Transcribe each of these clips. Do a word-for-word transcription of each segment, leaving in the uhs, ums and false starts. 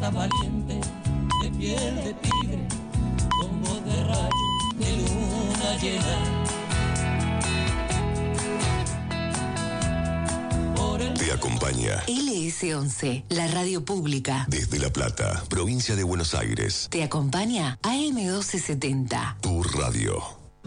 mulata valiente, de piel de tigre, con voz de rayo de luna llena. Te acompaña L S once, la radio pública. desde La Plata, provincia de Buenos Aires. Te acompaña A M doce setenta. Tu radio.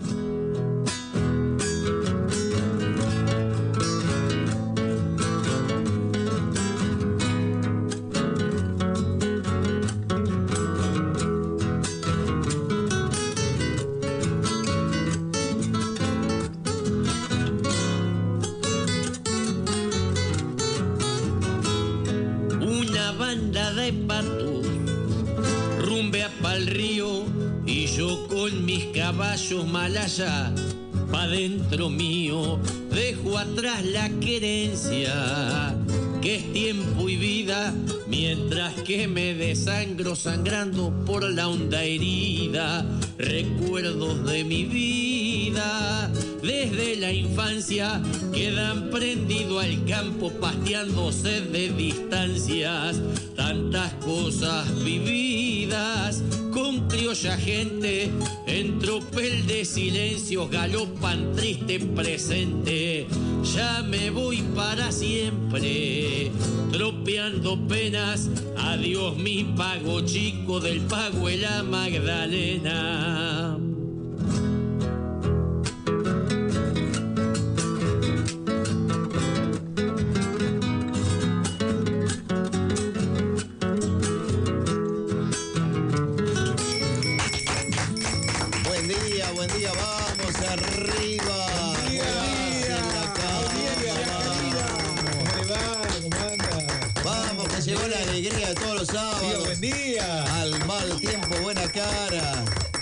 Una banda de patos rumbea pa'l río y yo con mis caballos malaya pa' dentro mío dejo atrás la querencia que es tiempo y vida, mientras que me desangro sangrando por la honda herida, recuerdos de mi vida desde la infancia quedan prendido al campo pasteándose de distancias, tantas cosas vividas con criolla gente en tropel de silencios galopan triste presente. Ya me voy para siempre tropeando penas, adiós mi pago chico del pago de la Magdalena. Buen día, buen día, vamos arriba. Buen día, Vamos, que llegó la alegría de todos los sábados. buen día. Al mal tiempo, buena cara.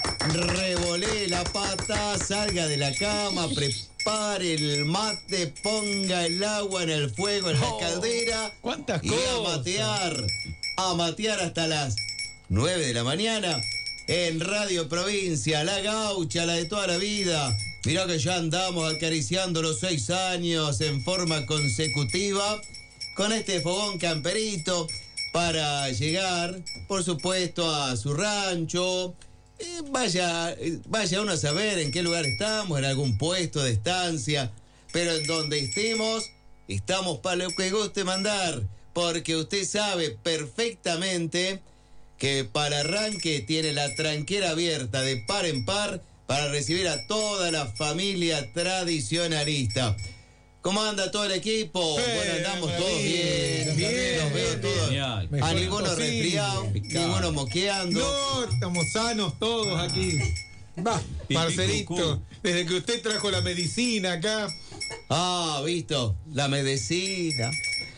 Revolé la pata, salga de la cama, prepare el mate, ponga el agua en el fuego, en la Oh, caldera. ¿cuántas y cosas? a matear, a matear hasta las nueve de la mañana. En Radio Provincia, la gaucha, la de toda la vida. Mirá que ya andamos acariciando los seis años en forma consecutiva con este fogón camperito para llegar, por supuesto, a su rancho. Eh, vaya, eh, vaya uno a saber en qué lugar estamos, en algún puesto de estancia, pero en donde estemos, estamos para lo que guste mandar, porque usted sabe perfectamente que para arranque tiene la tranquera abierta de par en par para recibir a toda la familia tradicionalista. ¿Cómo anda todo el equipo? Bien, Bueno, andamos todos bien, bien, bien, los veo bien, todos. Genial. A Mejor ninguno imposible. resfriado, ninguno moqueando. No, estamos sanos todos aquí. Va, Marcelito, desde que usted trajo la medicina acá. Ah, visto, la medicina.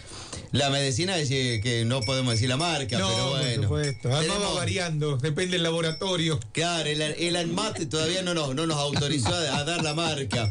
La medicina es eh, que no podemos decir la marca, No, pero bueno. por supuesto. Además va Tenemos- variando, depende del laboratorio. Claro, el, el ANMAT todavía no nos, no nos autorizó a, a dar la marca.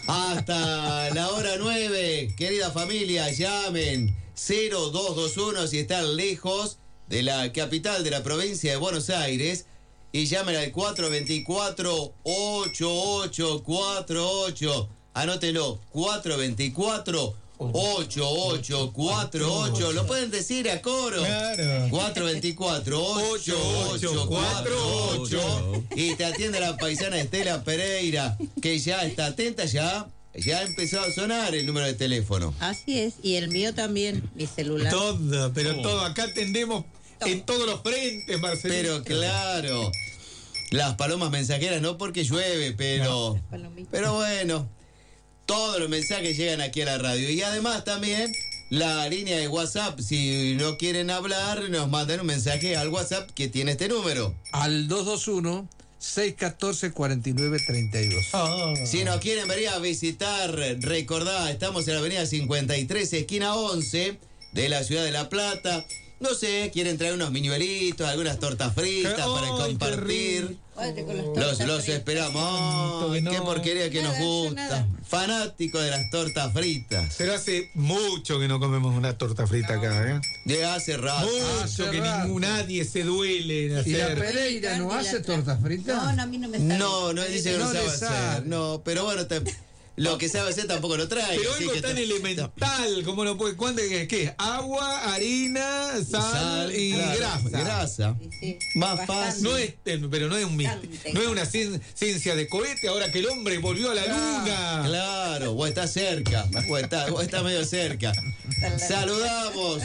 Hasta la hora nueve, querida familia, llamen cero dos dos uno si están lejos de la capital de la provincia de Buenos Aires y llamen al cuatro dos cuatro, ocho ocho cuatro ocho. Anótelo, cuatro dos cuatro, ocho ocho cuatro ocho. Lo pueden decir a coro. Claro. cuatro dos cuatro, ocho ocho cuatro ocho. Y te atiende la paisana Estela Pereira, que ya está atenta, ya, ya empezó a sonar el número de teléfono. Así es, y el mío también, mi celular. Todo, pero Oh. todo. Acá atendemos en todos los frentes, Marcelito. Pero claro, las palomas mensajeras no porque llueve, pero, Las palomitas. pero bueno, todos los mensajes llegan aquí a la radio. Y además también la línea de WhatsApp, si no quieren hablar, nos mandan un mensaje al WhatsApp que tiene este número. Al dos dos uno, seis uno cuatro, cuatro nueve tres dos. Ah. Si nos quieren venir a visitar, recordá, estamos en la avenida cincuenta y tres, esquina once, de la ciudad de La Plata. No sé, quieren traer unos miñuelitos, algunas tortas fritas Qué- para ay, qué compartir. rico. Guárdate con las Los, tortas los fritas. esperamos. Ay, No. qué porquería que nos Nada, yo gusta. nada. Fanático de las tortas fritas. Pero hace mucho que no comemos una torta frita acá, ¿eh? De hace rato. Mucho hace que rato. ningún nadie se duele en ¿Y la hacer. Pereira no Y la hace tra- tortas fritas? No, no, a mí no me sale. No, no dice que no, No le sabe hacer. sale. No, pero bueno, te- lo que sabe hacer tampoco lo trae. Pero así algo que tan te- elemental, como no puede. ¿Cuánto es? ¿Qué es? Agua, harina, sal, Sal, y claro. grasa. pasa. Sí, sí, Más bastante. fácil. No es, eh, pero no es un mis- no es una cien- ciencia de cohete ahora que el hombre volvió a la luna. Claro, vos estás cerca, vos estás, vos estás medio cerca. Saludamos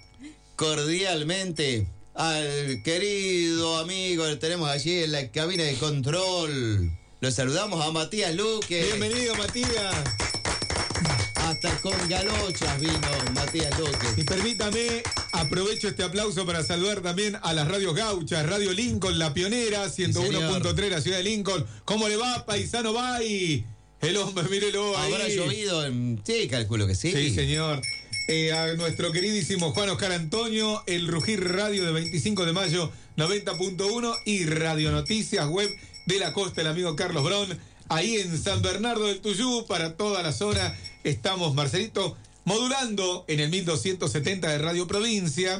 cordialmente al querido amigo que tenemos allí en la cabina de control. Lo saludamos a Matías Luque. Bienvenido, Matías. Hasta con galochas vino Matías Luque. Y permítame, aprovecho este aplauso para saludar también a las radios gauchas, Radio Lincoln, La Pionera, ciento uno punto tres, la ciudad de Lincoln. ¿Cómo le va, paisano Bay? El hombre, mírelo ahí. ¿Habrá llovido? En... Sí, calculo que sí. Sí, señor. Eh, a nuestro queridísimo Juan Oscar Antonio, el Rugir Radio de veinticinco de mayo, noventa punto uno y Radio Noticias Web de la Costa, el amigo Carlos Brón. Ahí en San Bernardo del Tuyú, para toda la zona, estamos, Marcelito, modulando en el mil doscientos setenta de Radio Provincia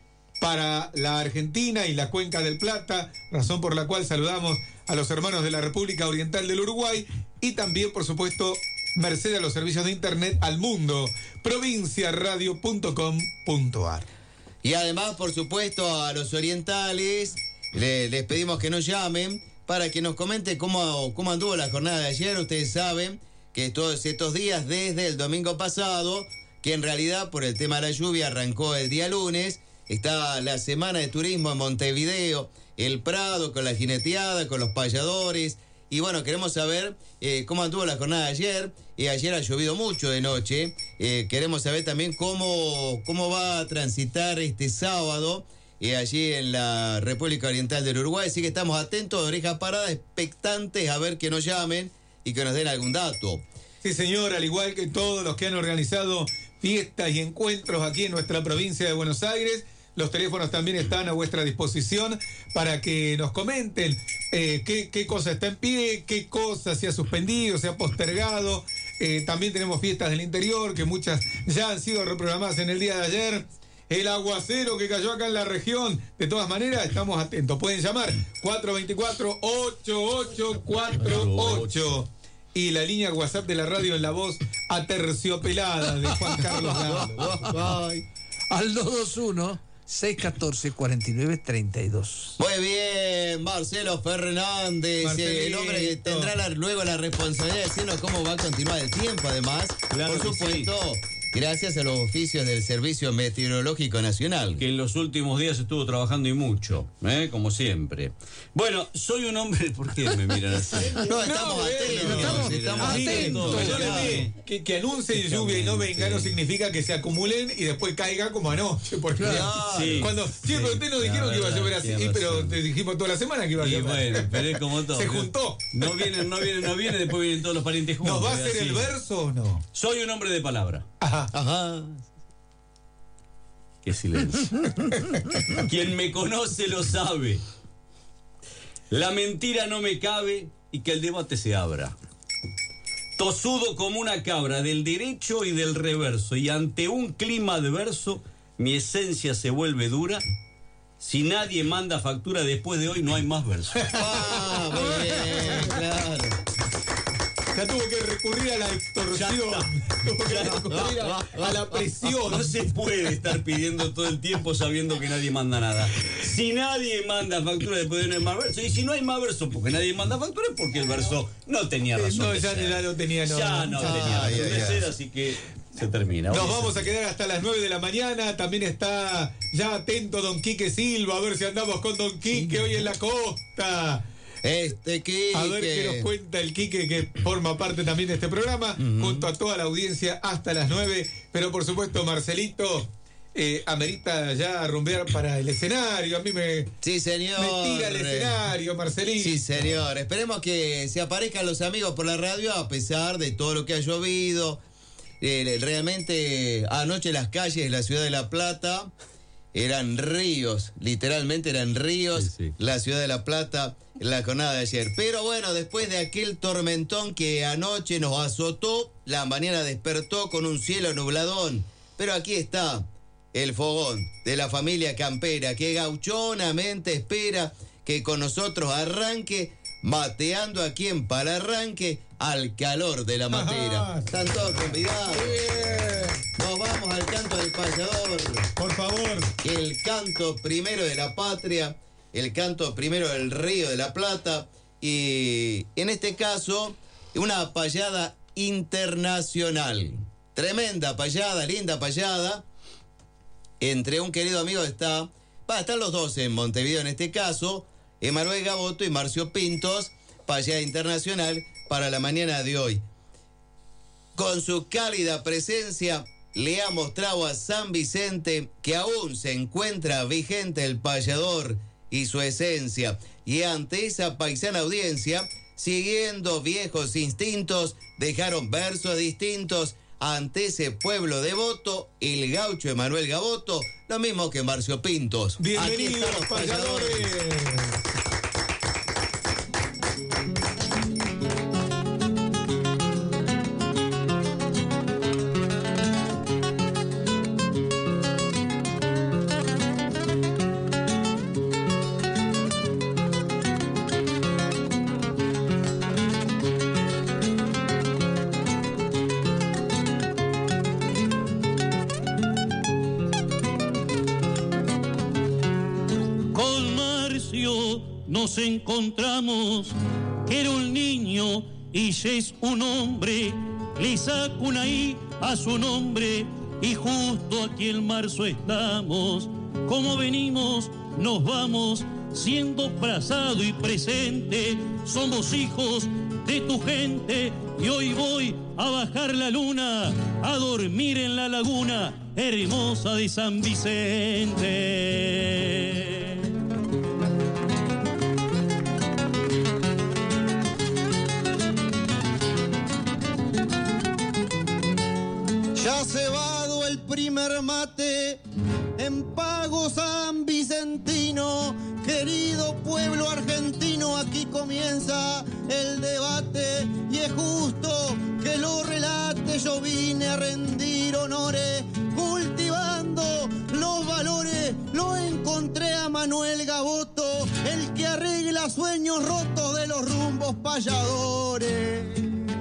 para la Argentina y la Cuenca del Plata, razón por la cual saludamos a los hermanos de la República Oriental del Uruguay y también, por supuesto, merced a los servicios de internet al mundo, provinciaradio punto com punto ar. Y además, por supuesto, a los orientales le- les pedimos que nos llamen para que nos comente cómo, cómo anduvo la jornada de ayer. Ustedes saben que todos estos días, desde el domingo pasado, que en realidad por el tema de la lluvia arrancó el día lunes, está la semana de turismo en Montevideo, el Prado con la jineteada, con los payadores. Y bueno, queremos saber eh, cómo anduvo la jornada de ayer. Eh, ayer ha llovido mucho de noche. Eh, queremos saber también cómo, cómo va a transitar este sábado eh, allí en la República Oriental del Uruguay. Así que estamos atentos, de orejas paradas, expectantes a ver que nos llamen y que nos den algún dato. Sí, señor, al igual que todos los que han organizado fiestas y encuentros aquí en nuestra provincia de Buenos Aires, los teléfonos también están a vuestra disposición para que nos comenten eh, qué, qué cosa está en pie, qué cosa se ha suspendido, se ha postergado. Eh, también tenemos fiestas del interior, que muchas ya han sido reprogramadas en el día de ayer. El aguacero que cayó acá en la región. De todas maneras, estamos atentos. Pueden llamar cuatro dos cuatro, ocho ocho cuatro ocho. Y la línea WhatsApp de la radio en la voz aterciopelada de Juan Carlos Galo. Al dos dos uno, seis uno cuatro, cuatro nueve tres dos. Muy bien, Marcelo Fernández, Marcelito. el hombre que tendrá la- luego la responsabilidad de decirnos cómo va a continuar el tiempo, además, Claro por que supuesto, gracias a los oficios del Servicio Meteorológico Nacional. Que en los últimos días estuvo trabajando y mucho, ¿eh? Como siempre. Bueno, soy un hombre... ¿Por qué me miran así? No, estamos No, atentos, estamos estamos atentos. atentos. Perdóneme, que, que anuncien lluvia y no venga no significa que se acumulen y después caiga como anoche. Porque Claro. Sí. cuando, sí, pero ustedes nos dijeron que iba a llover así, Tiene pero razón. te dijimos toda la semana que iba a Y llover. bueno, pero es como todo. Se juntó. No vienen, no vienen, no vienen, después vienen todos los parientes juntos. ¿Nos va a es hacer así. el verso o no? Soy un hombre de palabra. Ajá. Ajá. Qué silencio. Quien me conoce lo sabe. La mentira no me cabe y que el debate se abra. Tosudo como una cabra del derecho y del reverso, y ante un clima adverso, mi esencia se vuelve dura. Si nadie manda factura después de hoy, no hay más verso. Ah, muy bien, claro. Ya tuvo que recurrir a la extorsión. Tuvo que recurrir a, a la presión. No se puede estar pidiendo todo el tiempo sabiendo que nadie manda nada. Si nadie manda factura después de no hay más verso, y si no hay más verso porque nadie manda factura, es porque el verso no tenía razón. No, de ya, ser. ya no tenía no. Ya no Ay, tenía razón ay, de ay. ser, así que se termina. Nos Hoy vamos se- a quedar hasta las nueve de la mañana. También está ya atento don Quique Silva. A ver si andamos con don Quique hoy en la costa. Este Quique. A ver qué nos cuenta el Quique, que forma parte también de este programa, junto a toda la audiencia hasta las nueve. Pero por supuesto, Marcelito, eh, amerita ya rumbear para el escenario. A mí me, Sí, señor. me tira el escenario, Marcelito. Sí, señor. Esperemos que se aparezcan los amigos por la radio a pesar de todo lo que ha llovido. Eh, realmente anoche las calles de la ciudad de La Plata eran ríos, literalmente eran ríos, Sí, sí. la ciudad de La Plata en la jornada de ayer. Pero bueno, después de aquel tormentón que anoche nos azotó, la mañana despertó con un cielo nubladón. Pero aquí está el fogón de la familia campera, que gauchonamente espera que con nosotros arranque, mateando aquí en Palarranque al calor de la matera. Ajá. Están todos convidados. Nos vamos al el canto del payador. Por favor. El canto primero de la patria, el canto primero del Río de la Plata y en este caso una payada internacional. Tremenda payada, linda payada. Entre un querido amigo está, va, están los dos en Montevideo en este caso, Emanuel Gaboto y Marcio Pintos, payada internacional para la mañana de hoy. Con su cálida presencia le ha mostrado a San Vicente que aún se encuentra vigente el payador y su esencia. Y ante esa paisana audiencia, siguiendo viejos instintos, dejaron versos distintos ante ese pueblo devoto, el gaucho Emanuel Gaboto, lo mismo que Marcio Pintos. Bienvenidos, los payadores. Nos encontramos, que era un niño y ya es un hombre, le saco una I a su nombre y justo aquí en marzo estamos, como venimos nos vamos, siendo pasado y presente, somos hijos de tu gente y hoy voy a bajar la luna, a dormir en la laguna hermosa de San Vicente. Ya cebado el primer mate en Pago San Vicentino, querido pueblo argentino, aquí comienza el debate y es justo que lo relate. Yo vine a rendir honores, cultivando los valores, lo encontré a Manuel Gaboto, el que arregla sueños rotos de los rumbos payadores.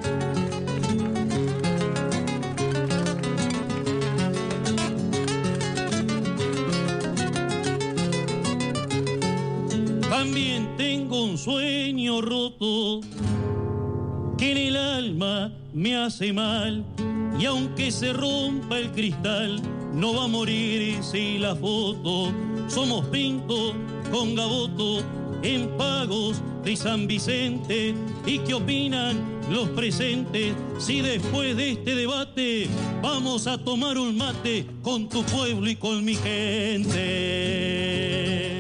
También tengo un sueño roto que en el alma me hace mal y aunque se rompa el cristal no va a morir si la foto. Somos Pinto con Gaboto en Pagos de San Vicente. ¿Y qué opinan los presentes si después de este debate vamos a tomar un mate con tu pueblo y con mi gente?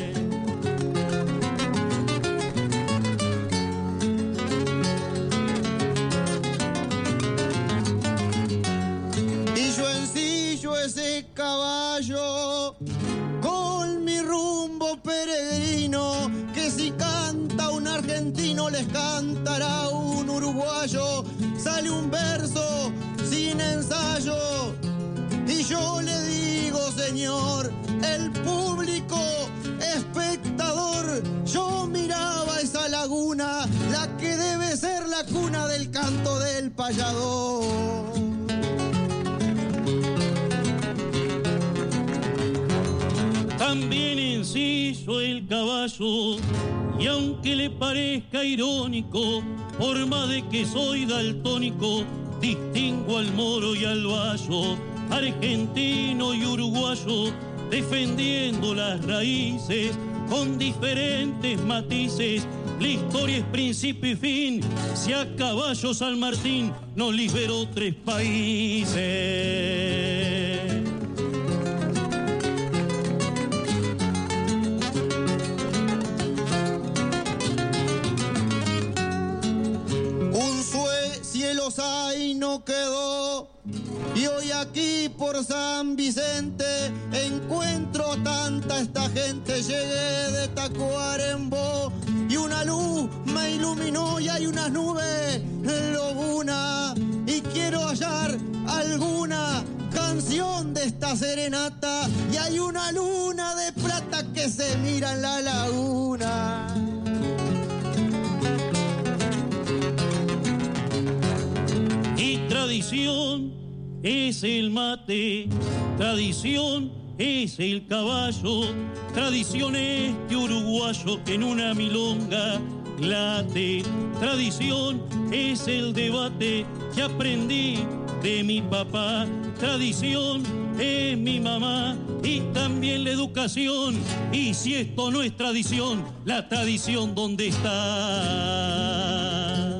Ese caballo con mi rumbo peregrino, que si canta un argentino les cantará un uruguayo. Sale un verso sin ensayo y yo le digo, señor, el público espectador, yo miraba esa laguna, la que debe ser la cuna del canto del payador. También enciso el caballo y aunque le parezca irónico, por más de que soy daltónico, distingo al moro y al bayo, argentino y uruguayo, defendiendo las raíces con diferentes matices. La historia es principio y fin, si a caballo San Martín nos liberó tres países. Cielos hay no quedó y hoy aquí por San Vicente encuentro tanta esta gente. Llegué de Tacuarembó y una luz me iluminó y hay unas nubes lobuna y quiero hallar alguna canción de esta serenata y hay una luna de plata que se mira en la laguna. Y tradición es el mate Tradición es el caballo, tradición este uruguayo que en una milonga late. Tradición es el debate que aprendí de mi papá. Tradición es mi mamá y también la educación. Y si esto no es tradición, la tradición ¿dónde está?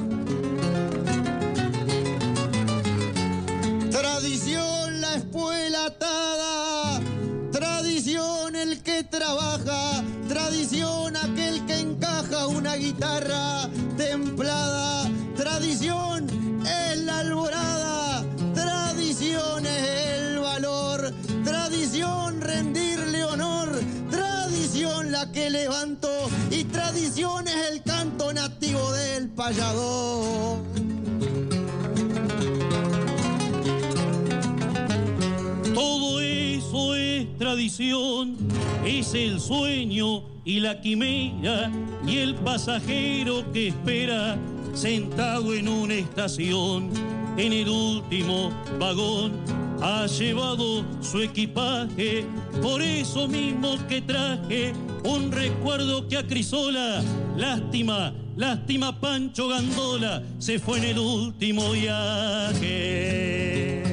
Tradición la espuela atada, tradición el que trabaja, tradición aquel que encaja una guitarra templada, tradición es la alborada, tradición es el valor, tradición rendirle honor, tradición la que levanto y tradición es el canto nativo del payador. Todo eso es tradición, es el sueño y la quimera y el pasajero que espera sentado en una estación. En el último vagón ha llevado su equipaje, por eso mismo que traje un recuerdo que acrisola. Lástima, lástima Pancho Gandola, se fue en el último viaje.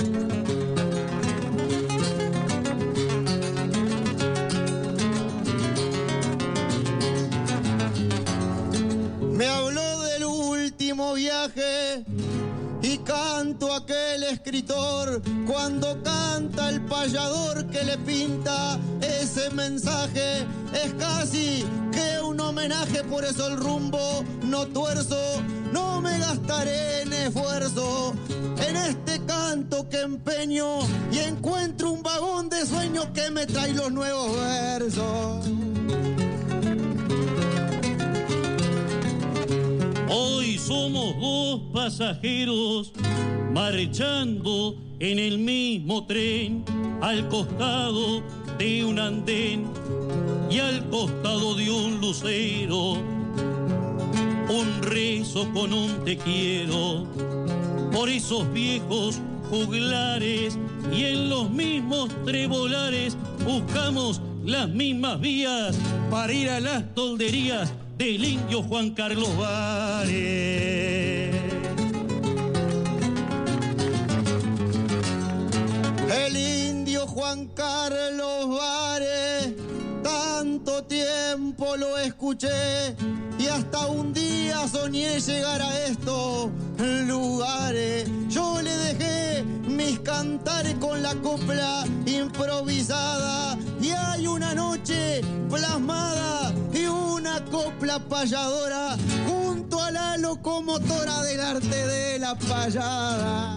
Me habló del último viaje y canto aquel escritor cuando canta el payador que le pinta ese mensaje. Es casi que un homenaje, por eso el rumbo no tuerzo, no me gastaré en esfuerzo. En este canto que empeño y encuentro un vagón de sueños que me trae los nuevos versos. Hoy somos dos pasajeros marchando en el mismo tren, al costado de un andén y al costado de un lucero, un rezo con un te quiero por esos viejos juglares, y en los mismos trebolares buscamos las mismas vías para ir a las tolderías del indio Juan Carlos Vares. El indio Juan Carlos Vares, tanto tiempo lo escuché y hasta un día soñé llegar a estos lugares. Yo le dejé mis cantares con la copla improvisada y hay una noche plasmada y una copla payadora junto a la locomotora del arte de la payada.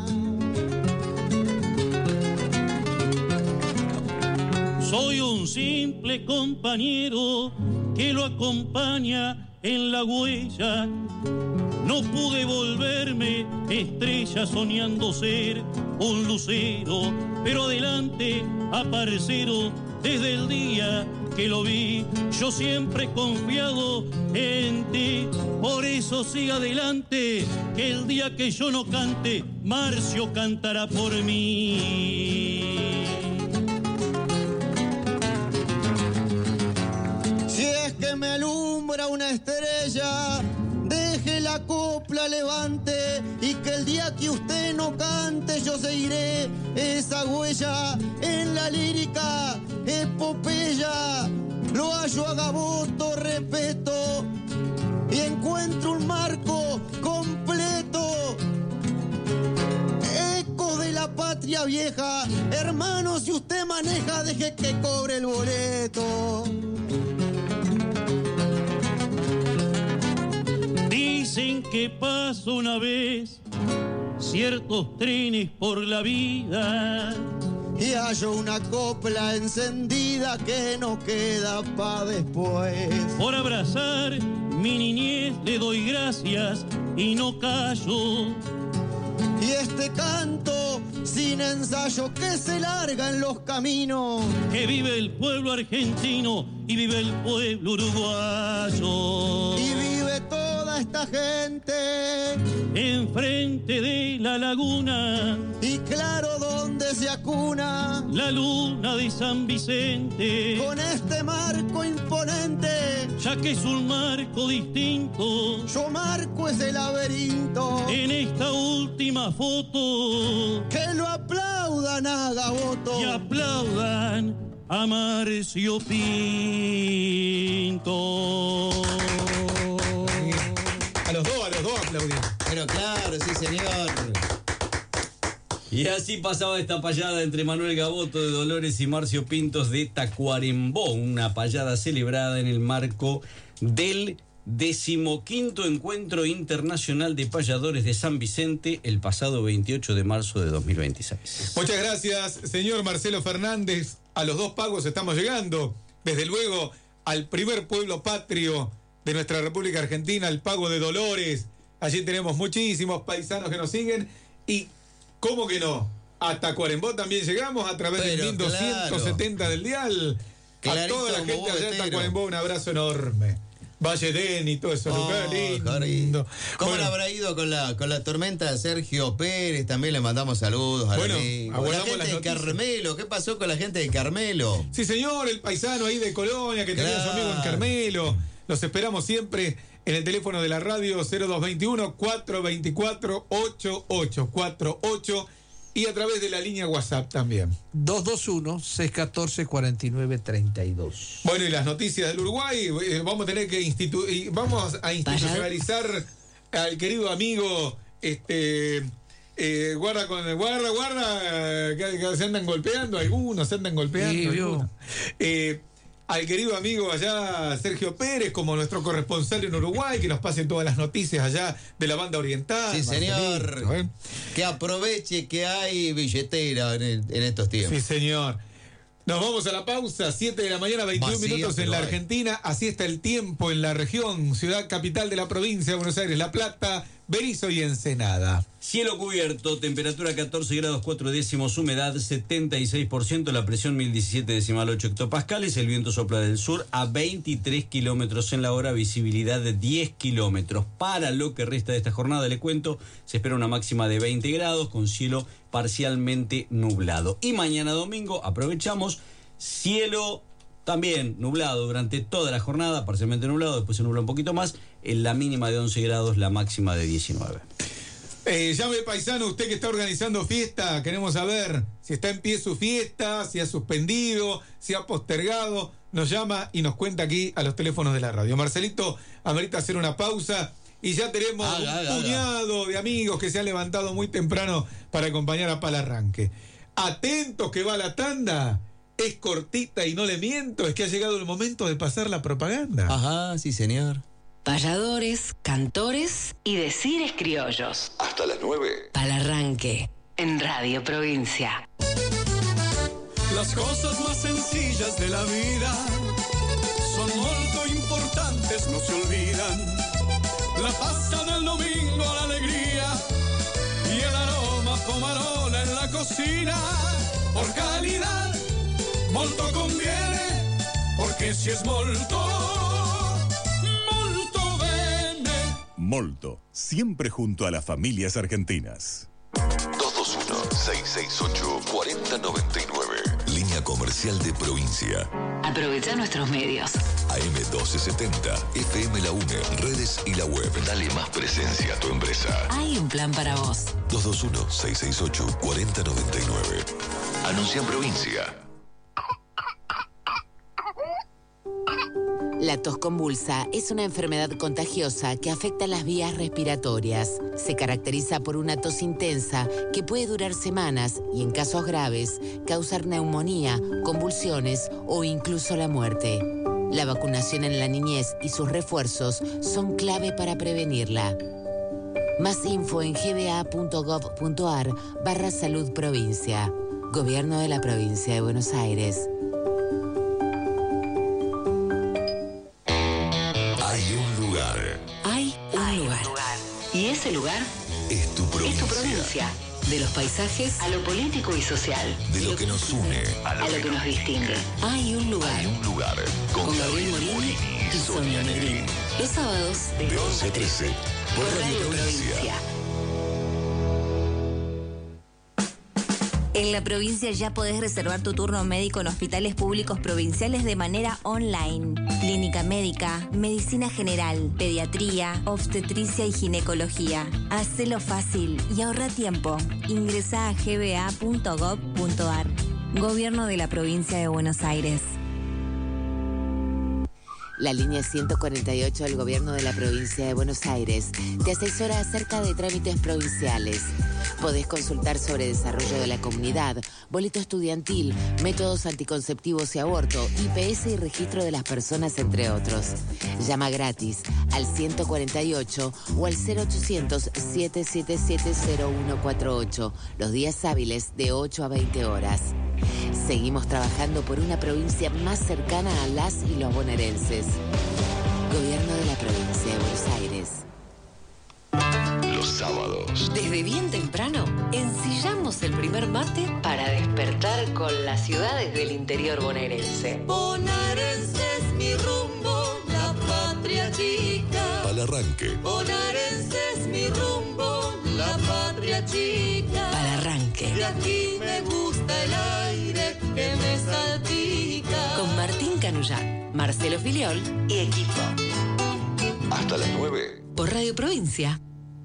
Soy un simple compañero que lo acompaña en la huella. No pude volverme estrella soñando ser un lucero, pero adelante aparecero desde el día que lo vi. Yo siempre he confiado en ti, por eso sigue adelante, que el día que yo no cante, Marcio cantará por mí. Si es que me alumbra una estrella, deje la copla, levante, y que el día que usted no cante yo seguiré esa huella en la lírica epopeya. Lo hallo a Gaboto, respeto, y encuentro un marco completo. Ecos de la patria vieja, hermano, si usted maneja, deje que cobre el boleto. Dicen que pasa una vez ciertos trenes por la vida y hallo una copla encendida que no queda pa' después. Por abrazar mi niñez le doy gracias y no callo. Y este canto sin ensayo que se larga en los caminos. Que vive el pueblo argentino y vive el pueblo uruguayo. Y vive toda está esta gente. Enfrente de la laguna, Y claro donde se acuna, la luna de San Vicente, con este marco imponente. ya que es un marco distinto. Yo marco ese laberinto. En esta última foto, Que lo aplaudan a Gaboto. y aplaudan a Marcio Pinto. A los dos, a los dos aplaudimos. Pero claro, sí, señor. Y así pasaba esta payada entre Manuel Gaboto de Dolores y Marcio Pintos de Tacuarembó, una payada celebrada en el marco del decimoquinto Encuentro Internacional de Payadores de San Vicente el pasado veintiocho de marzo de dos mil veintiséis. Muchas gracias, señor Marcelo Fernández. A los dos pagos estamos llegando. Desde luego, al primer pueblo patrio de nuestra República Argentina, el Pago de Dolores. Allí tenemos muchísimos paisanos que nos siguen. Y, ¿cómo que no? A Tacuarembó también llegamos a través Pero del mil doscientos setenta del dial. Clarito a toda la como gente allá en bobetero. Tacuarembó, un abrazo enorme. Valle Den y todo eso, Oh, lugar lindo. Jari. ¿Cómo Bueno, le habrá ido con la, con la tormenta de Sergio Pérez? También le mandamos saludos a Bueno, la aguardamos gente las de noticias. Carmelo. ¿Qué pasó con la gente de Carmelo? Sí, señor, el paisano ahí de Colonia que tenía Claro. su amigo en Carmelo. Los esperamos siempre en el teléfono de la radio cero dos veintiuno, cuatrocientos veinticuatro, ochenta y ocho cuarenta y ocho y a través de la línea WhatsApp también. dos dos uno, seis uno cuatro, cuatro nueve tres dos. Bueno, y las noticias del Uruguay, eh, vamos a tener que institu y vamos a institucionalizar al querido amigo, este, eh, guarda con guarda, guarda, eh, que, que se andan golpeando, algunos se andan golpeando. Sí, vio. algunos. Eh, al querido amigo allá, Sergio Pérez, como nuestro corresponsal en Uruguay, que nos pase todas las noticias allá de la banda oriental. Sí, señor. Marcelito, ¿eh? Que aproveche que hay billetera en, el- en estos tiempos. Sí, señor. Nos vamos a la pausa, siete de la mañana, veintiún Vacía, minutos en pero la hay. Argentina. Así está el tiempo en la región, ciudad capital de la provincia de Buenos Aires, La Plata, Berizo y Ensenada. Cielo cubierto, temperatura catorce grados cuatro décimos, humedad setenta y seis por ciento, la presión mil diecisiete decimal ocho hectopascales, el viento sopla del sur a veintitrés kilómetros en la hora, visibilidad de diez kilómetros. Para lo que resta de esta jornada, le cuento, se espera una máxima de veinte grados con cielo parcialmente nublado. Y mañana domingo aprovechamos cielo también nublado durante toda la jornada, parcialmente nublado, después se nubla un poquito más, en la mínima de once grados, la máxima de diecinueve. Eh, llame paisano, usted que está organizando fiesta, queremos saber si está en pie su fiesta, si ha suspendido, si ha postergado, nos llama y nos cuenta aquí a los teléfonos de la radio. Marcelito, amerita hacer una pausa y ya tenemos Haga, un haga, haga. puñado de amigos que se han levantado muy temprano para acompañar a Palarranque. Atentos que va la tanda, es cortita y no le miento, es que ha llegado el momento de pasar la propaganda. Ajá, sí, señor. Payadores, cantores y decires criollos. Hasta las nueve. Palarranque, en Radio Provincia. Las cosas más sencillas de la vida son muy importantes, no se olvidan. La pasta del domingo, la alegría y el aroma pomarola en la cocina. Por calidad, molto conviene, porque si es molto, molto bene. Molto, siempre junto a las familias argentinas. dos dos uno, seis seis ocho, cuatro cero nueve nueve. Línea comercial de provincia. Aprovecha nuestros medios. A M doce setenta, F M La UNE, redes y la web. Dale más presencia a tu empresa. Hay un plan para vos. dos dos uno, seis seis ocho, cuatro cero nueve nueve. Anuncia en provincia. La tos convulsa es una enfermedad contagiosa que afecta las vías respiratorias. Se caracteriza por una tos intensa que puede durar semanas y, en casos graves, causar neumonía, convulsiones o incluso la muerte. La vacunación en la niñez y sus refuerzos son clave para prevenirla. Más info en gba.gov.ar barra salud provincia. Gobierno de la Provincia de Buenos Aires. Hay un lugar. Hay un lugar. Y ese lugar Es tu es provincia. tu provincia. De los paisajes a lo político y social. De lo que nos une. A lo que nos distingue. Hay un lugar. Hay un lugar. Con, Con Gabriel Morini y Sonia Negrín. Los sábados De once a trece, por Radio Provincia. En la provincia ya podés reservar tu turno médico en hospitales públicos provinciales de manera online. Clínica médica, medicina general, pediatría, obstetricia y ginecología. Hacelo fácil y ahorra tiempo. Ingresá a g b a punto gov punto a r. Gobierno de la Provincia de Buenos Aires. La línea ciento cuarenta y ocho del Gobierno de la Provincia de Buenos Aires te asesora acerca de trámites provinciales. Podés consultar sobre desarrollo de la comunidad, boleto estudiantil, métodos anticonceptivos y aborto, I P S y registro de las personas, entre otros. Llama gratis al ciento cuarenta y ocho o al cero ochocientos, siete siete siete, cero uno cuatro ocho, los días hábiles de ocho a veinte horas. Seguimos trabajando por una provincia más cercana a las y los bonaerenses. Gobierno de la Provincia de Buenos Aires. Los sábados. Desde bien temprano, ensillamos el primer mate para despertar con las ciudades del interior bonaerense. Bonaerense es mi rumbo, la patria chica. Al arranque. Bonaerense es mi rumbo, la patria chica. Para arranque. De aquí me gusta el aire que me salpica. Con Martín Canullat, Marcelo Filiol y equipo. Hasta las nueve. Por Radio Provincia.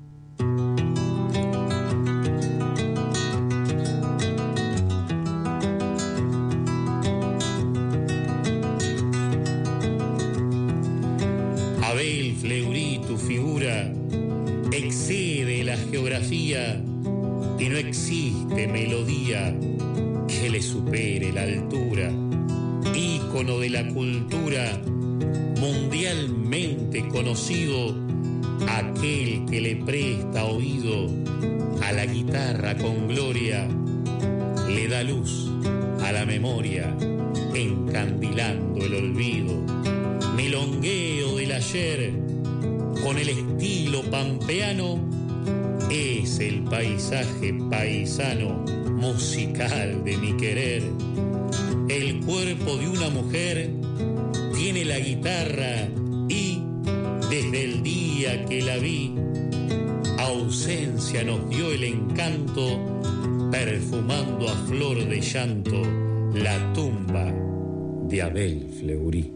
Abel Fleury, tu figura excede la geografía y no existe melodía que le supere la altura. Ícono de la cultura, mundialmente conocido, aquel que le presta oído a la guitarra con gloria, le da luz a la memoria, encandilando el olvido. Milongueo del ayer, con el estilo pampeano, es el paisaje paisano musical de mi querer. El cuerpo de una mujer tiene la guitarra y, desde el día que la vi, ausencia nos dio el encanto, perfumando a flor de llanto la tumba de Abel Fleury.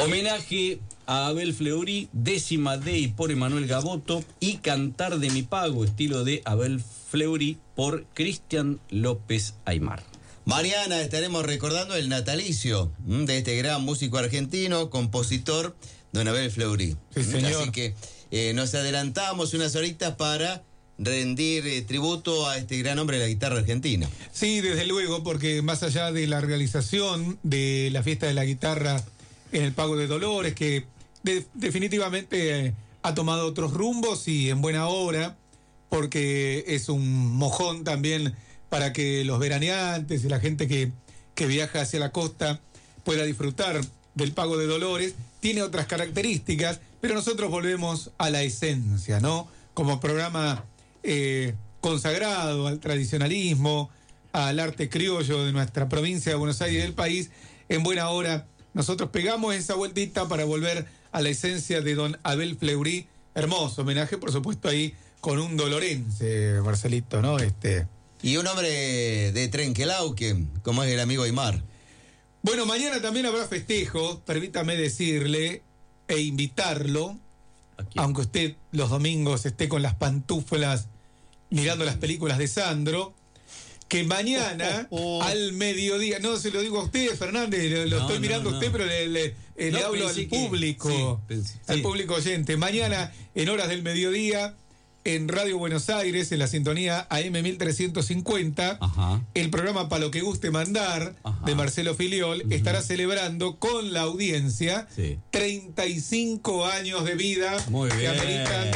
Homenaje a Abel Fleury, décima Day por Emanuel Gaboto y Cantar de mi pago, estilo de Abel Fleury por Cristian López Aymar. Mañana estaremos recordando el natalicio de este gran músico argentino, compositor, don Abel Fleury. Sí, señor. Así que eh, nos adelantamos unas horitas para rendir eh, tributo a este gran hombre de la guitarra argentina. Sí, desde luego, porque más allá de la realización de la fiesta de la guitarra en el Pago de Dolores, que de, definitivamente eh, ha tomado otros rumbos y en buena hora, porque es un mojón también para que los veraneantes y la gente que, que viaja hacia la costa pueda disfrutar del Pago de Dolores. Tiene otras características, pero nosotros volvemos a la esencia, ¿no? Como programa eh, consagrado al tradicionalismo, al arte criollo de nuestra provincia de Buenos Aires y del país, en buena hora nosotros pegamos esa vueltita para volver a la esencia de don Abel Fleury. Hermoso homenaje, por supuesto, ahí con un dolorense, Marcelito, ¿no? Este... Y un hombre de Trenquelauque, como es el amigo Aymar. Bueno, mañana también habrá festejo, permítame decirle e invitarlo, aunque usted los domingos esté con las pantuflas mirando las películas de Sandro, que mañana oh, oh, oh. al mediodía, no se lo digo a usted, Fernández, lo, lo no, estoy mirando no, a usted, no. pero le, le, le no, hablo al público, que, sí, pensé, al sí. público oyente. Mañana, en horas del mediodía, en Radio Buenos Aires, en la sintonía A M mil trescientos cincuenta, Ajá. el programa Pa' lo que guste mandar, Ajá. de Marcelo Filiol, uh-huh. estará celebrando con la audiencia sí. treinta y cinco años de vida. Muy bien. Que ameritan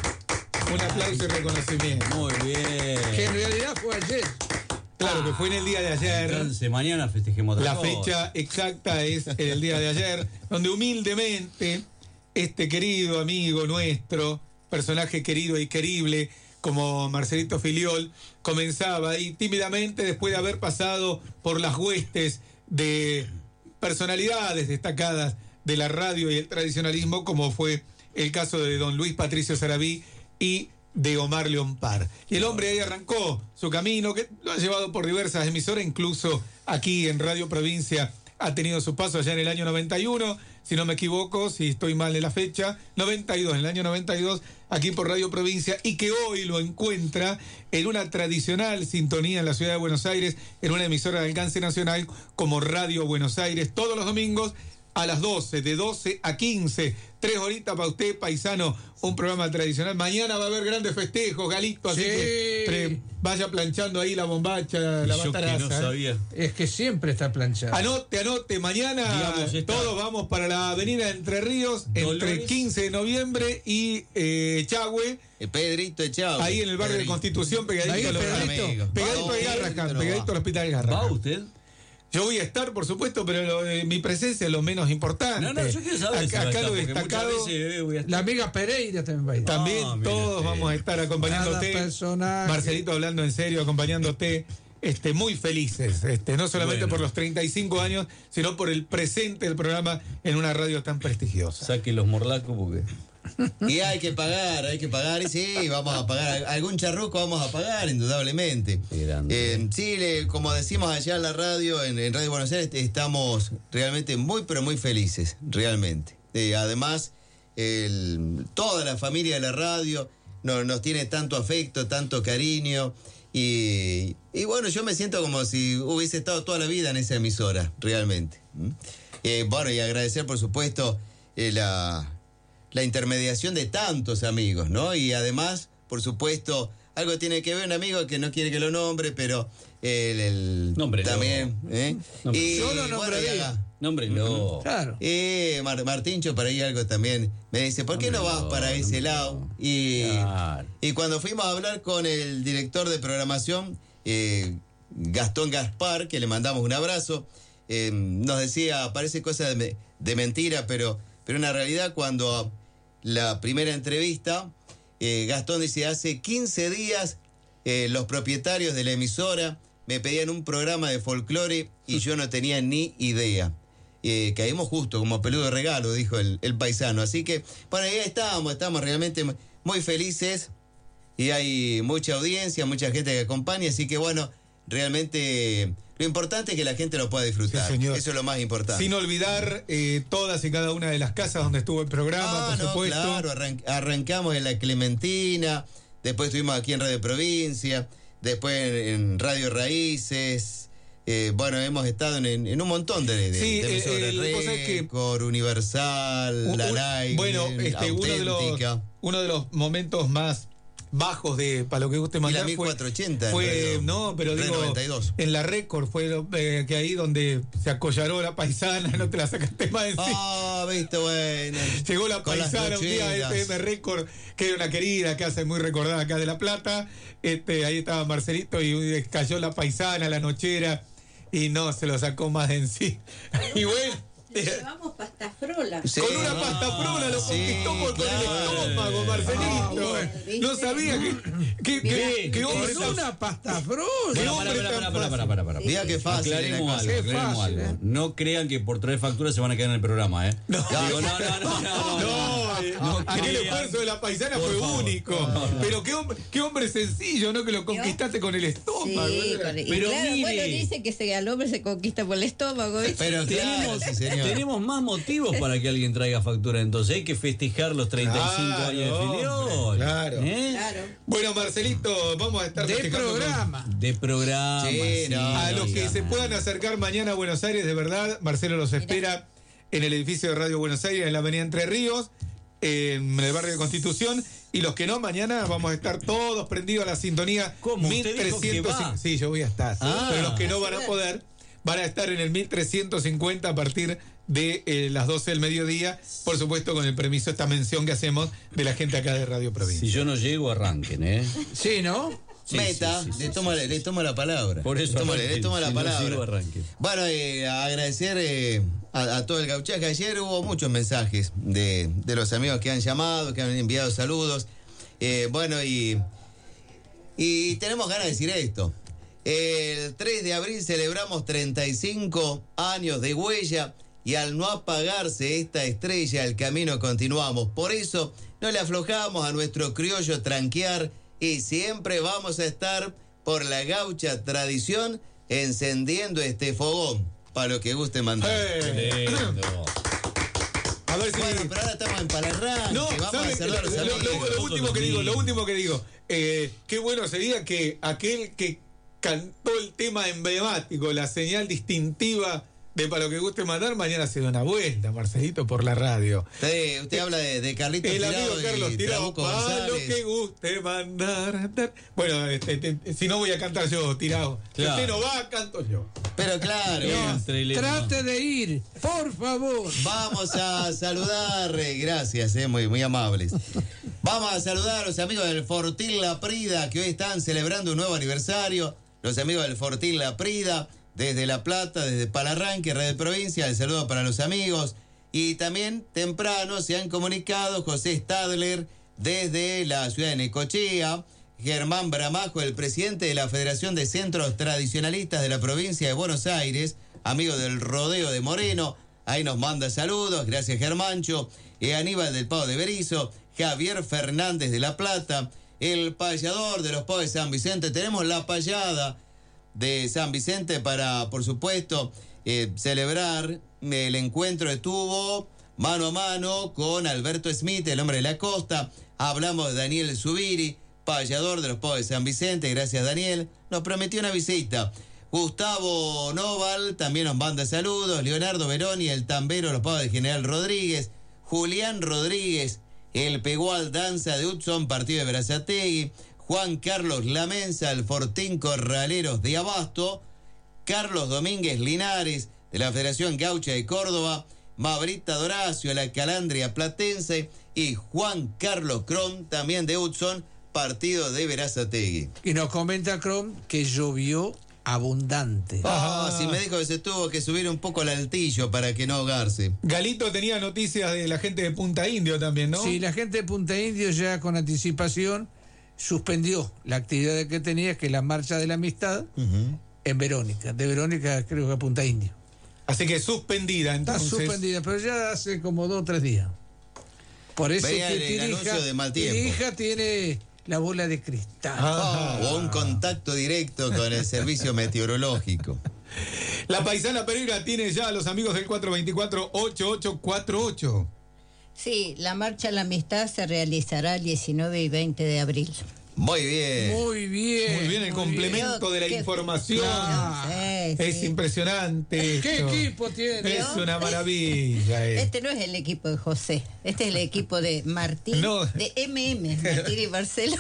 un aplauso y reconocimiento. Muy bien. Que en realidad fue ayer. Claro, que fue en el día de ayer. Entonces mañana festejemos otra La cosa. fecha exacta es en el día de ayer, donde humildemente este querido amigo nuestro, personaje querido y querible como Marcelito Filiol, comenzaba ahí tímidamente después de haber pasado por las huestes de personalidades destacadas de la radio y el tradicionalismo, como fue el caso de don Luis Patricio Sarabí y de Omar Leompar. Y el hombre ahí arrancó su camino, que lo ha llevado por diversas emisoras, incluso aquí en Radio Provincia ha tenido su paso allá en el año noventa y uno, si no me equivoco, si estoy mal en la fecha, noventa y dos, en el año noventa y dos, aquí por Radio Provincia, y que hoy lo encuentra en una tradicional sintonía en la ciudad de Buenos Aires, en una emisora de alcance nacional como Radio Buenos Aires, todos los domingos a las doce, de doce a quince, tres horitas para usted, paisano, un programa tradicional. Mañana va a haber grandes festejos, Galito, así sí. que pre, vaya planchando ahí la bombacha, la bataraza. No sabía. Es que siempre está planchado. Anote, anote, mañana Digamos, todos vamos para la avenida Entre Ríos, Dolores. Entre quince de noviembre y eh, Echagüe. El Pedrito Echagüe. Ahí en el barrio Pedrito. de Constitución, pegadito, ahí, a los, Pedrito. pegadito al Garrahan, pegadito al Hospital Garrahan. ¿Va usted? Yo voy a estar, por supuesto, pero lo, eh, mi presencia es lo menos importante. No, no, yo quiero saber. Acá, acá lo destacado. Veces, eh, voy a la amiga Pereira también va a ir. También ah, todos vamos a estar acompañándote. Marcelito, hablando en serio, acompañándote. Este, muy felices, este, no solamente bueno. por los treinta y cinco años, sino por el presente del programa en una radio tan prestigiosa. Saque los morlacos porque... Y hay que pagar, hay que pagar, y sí, vamos a pagar, algún charruco vamos a pagar, indudablemente. Eh, sí, le, como decimos allá en la radio, en, en Radio Buenos Aires, estamos realmente muy, pero muy felices, realmente. Eh, además, el, toda la familia de la radio no, nos tiene tanto afecto, tanto cariño, y, y bueno, yo me siento como si hubiese estado toda la vida en esa emisora, realmente. Eh, bueno, y agradecer, por supuesto, eh, la... la intermediación de tantos amigos, ¿no? Y además, por supuesto, algo tiene que ver un amigo que no quiere que lo nombre, pero el, el Nómbrelo. también, ¿eh? Nómbrelo. Y, Yo lo nombraría. Bueno, Nómbrelo. Claro. Eh, Mar, Martincho, por ahí algo también me dice, ¿por qué no vas para ese lado? Y, claro. y cuando fuimos a hablar con el director de programación, eh, Gastón Gaspar, que le mandamos un abrazo, eh, nos decía, parece cosa de, de mentira, pero, pero en la realidad cuando la primera entrevista, eh, Gastón dice, hace quince días eh, los propietarios de la emisora me pedían un programa de folclore y yo no tenía ni idea. Eh, caímos justo como peludo de regalo, dijo el, el paisano. Así que, bueno, ahí estamos, estamos realmente muy felices y hay mucha audiencia, mucha gente que acompaña, así que bueno, realmente Lo importante es que la gente lo pueda disfrutar. Sí, señor. Eso es lo más importante. Sin olvidar eh, todas y cada una de las casas donde estuvo el programa, ah, por no, supuesto. Claro, arran- arrancamos en La Clementina, después estuvimos aquí en Radio Provincia, después en, en Radio Raíces. Eh, bueno, hemos estado en, en un montón de, de, Sí, de emisoras. el- el- vos sabés que- Record, Universal, Un- La un- Live, bueno, este, uno de los Auténtica. uno de los momentos más bajos de para lo que guste Y mandar la mil fue, cuatrocientos ochenta. en fue Radio- no, pero Radio digo noventa y dos. en la Record fue lo- eh, que ahí donde se acollaró la paisana, no te la sacaste más de encima. Ah, viste, bueno. Llegó la Con las paisana un día a nocheras. F M Record, que era una querida casa muy recordada acá de La Plata. Este, ahí estaba Marcelito y cayó la paisana, la nochera, y no se lo sacó más de encima. Y bueno. Le llevamos pasta frola. Sí. Con una pasta frola lo Sí, conquistó por con el claro. estómago, Marcelito. Ah, bueno. No sabía que, que, que, que hombre Es tan- una pasta ¿Qué frola. Bueno, hombre pará, pará, tan pará, pará, pará, pará. Mira qué fácil. Aclaremos era algo, cosa. Qué aclaremos fácil, algo. ¿eh? No crean que por traer facturas se van a quedar en el programa, ¿eh? No. Digo, no, no, no, no, no. No, eh, No aquel crean. esfuerzo de la paisana Por fue favor. único. Pero qué hombre, qué hombre sencillo, ¿no? Que lo conquistaste con el Sí, estómago. con el- y Pero claro, mire. bueno, dice que se, al hombre se conquista por el estómago, ¿viste? Pero claro, Tenemos, sí, señor. tenemos más motivos para que alguien traiga factura, entonces hay que festejar los treinta y cinco Claro, años de Filiol. hombre, claro. ¿Eh? Claro. Bueno, Marcelito, vamos a estar De festejando con- programa. De programa. Sí, sí, no, A no, los que no. se puedan acercar mañana a Buenos Aires, de verdad, Marcelo los espera en el edificio de Radio Buenos Aires, en la avenida Entre Ríos, en el barrio de Constitución. Y los que no, mañana vamos a estar todos prendidos a la sintonía. ¿Cómo? ¿Usted dijo que va? Sí, yo voy a estar. Ah. Pero los que no van a poder, van a estar en el mil trescientos cincuenta a partir de eh, las doce del mediodía. Por supuesto, con el permiso, esta mención que hacemos de la gente acá de Radio Provincia. Si yo no llego, arranquen, ¿eh? Sí, ¿no? Sí, Meta, sí, sí, le, sí, toma, sí, le toma la palabra. Por eso le toma, arranquen. le toma la Si no palabra. llego, arranquen. Bueno, eh, agradecer eh, a, a todo el gauchaje. Ayer hubo muchos mensajes de, de los amigos que han llamado, que han enviado saludos. Eh, bueno, y, y tenemos ganas de decir esto. El tres de abril celebramos treinta y cinco años de Huella y al no apagarse esta estrella, el camino continuamos. Por eso no le aflojamos a nuestro criollo tranquear y siempre vamos a estar por la gaucha tradición encendiendo este fogón. Para lo que guste mandar. ¡Eh! Lindo. A ver si... Bueno, pero ahora estamos en Palarrán. No, vamos a ¿sabe qué? saludar a los lo, lo- amigos. lo último que digo, lo último que digo, eh, qué bueno sería que aquel que cantó el tema emblemático, la señal distintiva de para lo que guste mandar, mañana se da una vuelta, Marcelito, por la radio. Usted, usted habla de, de Carlitos El Tirado amigo Carlos y Tirado, Trabuco para lo González. que guste mandar. dar. Bueno, este, este, si no voy a cantar yo, Tirado. Si Claro. usted no va, canto yo. Pero claro, Entre el- Trate de ir, por favor. vamos a saludar, eh, gracias, eh, muy, muy amables. Vamos a saludar a los amigos del Fortín La Prida, que hoy están celebrando un nuevo aniversario. Los amigos del Fortín La Prida, desde La Plata, desde Palarranque, Red de Provincia, el saludo para los amigos. Y también temprano se han comunicado José Stadler desde la ciudad de Necochea, Germán Bramajo, el presidente de la Federación de Centros Tradicionalistas de la provincia de Buenos Aires, amigo del Rodeo de Moreno, ahí nos manda saludos, gracias Germancho, y Aníbal del Pavo de Berizo, Javier Fernández de La Plata, el payador de los Pavos de San Vicente, tenemos la payada de San Vicente para, por supuesto, eh, celebrar el encuentro. Estuvo mano a mano con Alberto Smith, el hombre de la costa. Hablamos de Daniel Zubiri, payador de los Pavos de San Vicente. Gracias, Daniel. Nos prometió una visita. Gustavo Noval también nos manda saludos. Leonardo Veroni, el tambero de los Pavos de General Rodríguez. Julián Rodríguez, el Pegual Danza de Hudson, partido de Berazategui. Juan Carlos Lamensa, el Fortín Corraleros de Abasto. Carlos Domínguez Linares, de la Federación Gaucha de Córdoba. Mabrita Doracio, la Calandria Platense. Y Juan Carlos Crom, también de Hudson, partido de Berazategui. Y nos comenta Crom que llovió abundante. Ah, sí, me dijo que se tuvo que subir un poco al altillo para que no ahogarse. Galito tenía noticias de la gente de Punta Indio también, ¿no? Sí, la gente de Punta Indio ya con anticipación suspendió la actividad que tenía, que es la Marcha de la Amistad, Uh-huh. en Verónica. De Verónica creo que a Punta Indio. Así que suspendida, Está entonces. suspendida, pero ya hace como dos o tres días. Por eso Veía que el Tirija, anuncio de mal tiempo. Tirija tiene la bola de cristal. Ah. O un contacto directo con el servicio meteorológico. La paisana Pereira tiene ya a los amigos del cuatro dos cuatro, ocho ocho cuatro ocho. Sí, la Marcha a la Amistad se realizará el diecinueve y veinte de abril. Muy bien. Muy bien. Muy bien, el complemento bien. de la Qué- información. Ah, sí, Es sí. impresionante. ¿Qué esto. equipo tiene? Es una maravilla. eh. Este no es el equipo de José, este es el equipo de Martín, No. de M M, Martín y Marcelo.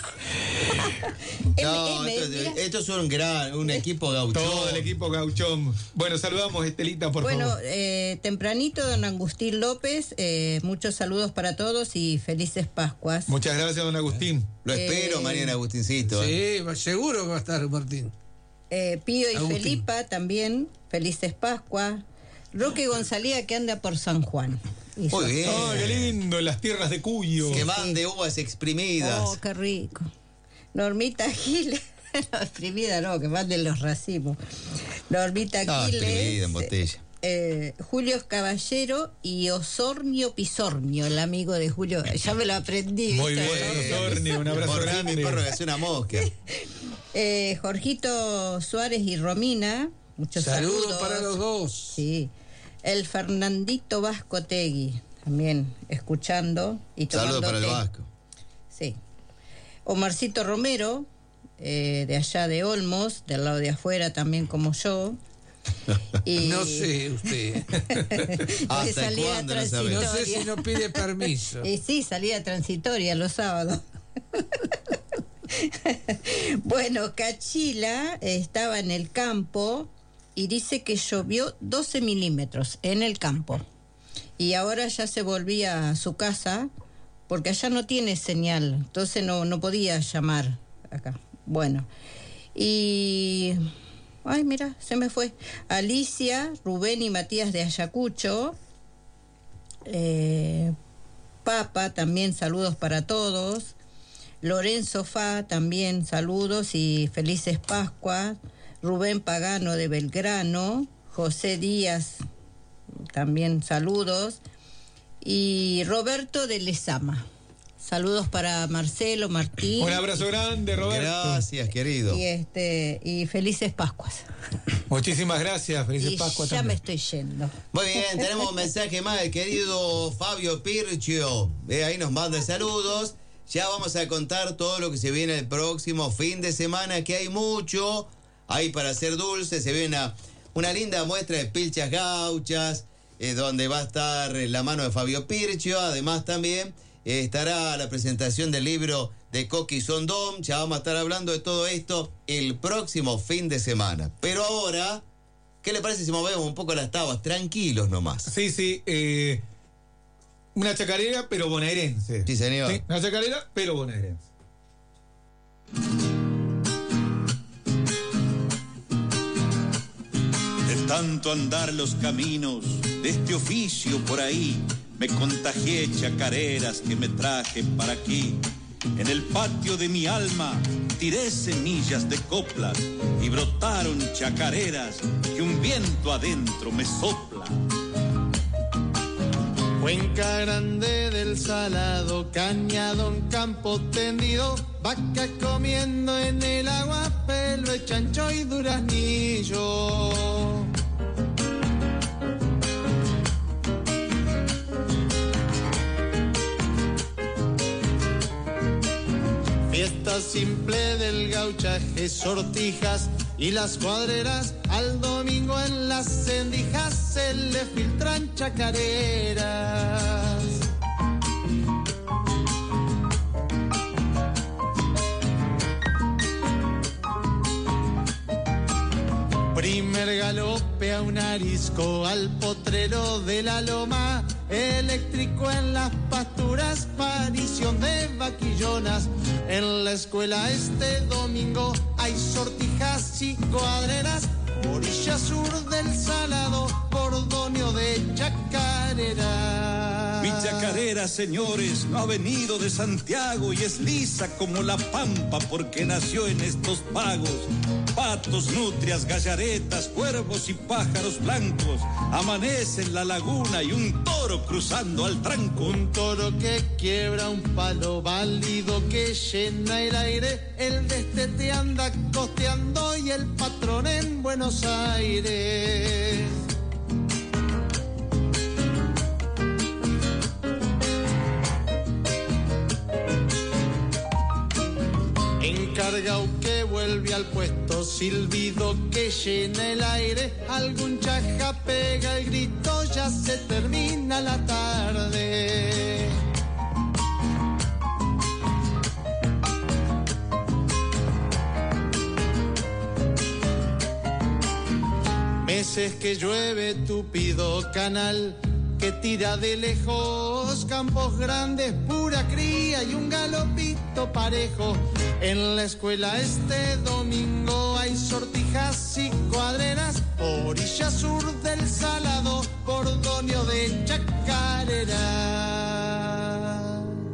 No, M M, esto, mira. esto es un gran, un equipo gauchón. Todo el equipo gauchón. Bueno, saludamos, Estelita, por Bueno, favor. eh, tempranito, don Agustín López, eh, muchos saludos para todos y felices Pascuas. Muchas gracias, don Agustín. Lo espero, Eh, Mariana Agustincito. ¿eh? Sí, va- seguro que va a estar Martín. Eh, Pío y Agustín. Felipa también, felices Pascuas. Roque González que anda por San Juan. Y Muy yo- bien. Oh, qué lindo, en las tierras de Cuyo. Que mande uvas exprimidas. Oh, qué rico. Normita Giles. No, exprimida no, que manden los racimos. Normita No, Giles. exprimida en botella. eh, Julio Caballero y Osornio Pisornio, el amigo de Julio. Ya me lo aprendí. Muy ¿viste? bien, Osornio, un abrazo Por fin grande. mi perro que hace una mosca. Eh, Jorgito Suárez y Romina. Muchos Saludos saludos. para los dos. Sí. El Fernandito Vasco Tegui, también escuchando y tomando Saludos para el té. Vasco. Sí. Omarcito Romero, eh, de allá de Olmos, del lado de afuera también como yo. Y No sé usted. de ¿Hasta salida cuándo? No sabe. No transitoria. sé si nos pide permiso. Y sí, salida transitoria los sábados. Bueno, Cachila estaba en el campo y dice que llovió doce milímetros en el campo. Y ahora ya se volvía a su casa porque allá no tiene señal, entonces no, no podía llamar acá. Bueno, y... Ay, mira, se me fue. Alicia, Rubén y Matías de Ayacucho. Eh, Papa, también saludos para todos. Lorenzo Fa, también saludos y felices Pascuas. Rubén Pagano de Belgrano. José Díaz, también saludos. Y Roberto de Lezama. Saludos para Marcelo, Martín. Un abrazo grande, Roberto. Gracias, querido. Y, este, y felices Pascuas. Muchísimas gracias. Felices Y Pascua ya también. me estoy yendo. Muy bien, tenemos un mensaje más del querido Fabio Pirchio. Eh, ahí nos manda saludos. Ya vamos a contar todo lo que se viene el próximo fin de semana, que hay mucho. Hay para hacer dulces, se viene una, una linda muestra de pilchas gauchas, eh, donde va a estar la mano de Fabio Pirchio. Además también eh, estará la presentación del libro de Coqui Sondón. Ya vamos a estar hablando de todo esto el próximo fin de semana. Pero ahora, ¿qué le parece si movemos un poco las tabas? Tranquilos nomás. Sí, sí. eh, una chacarera, pero bonaerense. Sí, señor. Sí, una chacarera, pero bonaerense. De tanto andar los caminos de este oficio por ahí, me contagié chacareras que me traje para aquí. En el patio de mi alma tiré semillas de coplas y brotaron chacareras que un viento adentro me sopla. Cuenca grande del Salado, cañadón, campo tendido, vaca comiendo en el agua, pelo de chancho y duraznillo. Fiesta simple del gauchaje, sortijas y las cuadreras, al domingo en las cendijas se le filtran chacareras. Primer galope a un arisco, al potrero de la loma, eléctrico en las pasturas, parición de vaquillonas. En la escuela este domingo hay sortijas y cuadreras, orilla sur del Salado, cordonio de chacarera. Mi chacarera chacarera, señores, no ha venido de Santiago y es lisa como la pampa porque nació en estos pagos. Patos, nutrias, gallaretas, cuervos y pájaros blancos. Amanece en la laguna y un toro cruzando al tranco. Un toro que quiebra un palo válido que llena el aire. El de este te anda costeando y el patrón en Buenos Aires. Encargao que vuelve al puesto, silbido que llena el aire, algún chaja pega el grito, ya se termina la tarde. Meses que llueve tupido canal, que tira de lejos, campos grandes, pura cría y un galopito parejo. En la escuela este domingo hay sortijas y cuadreras, orilla sur del Salado, Cordonio de Chacarera.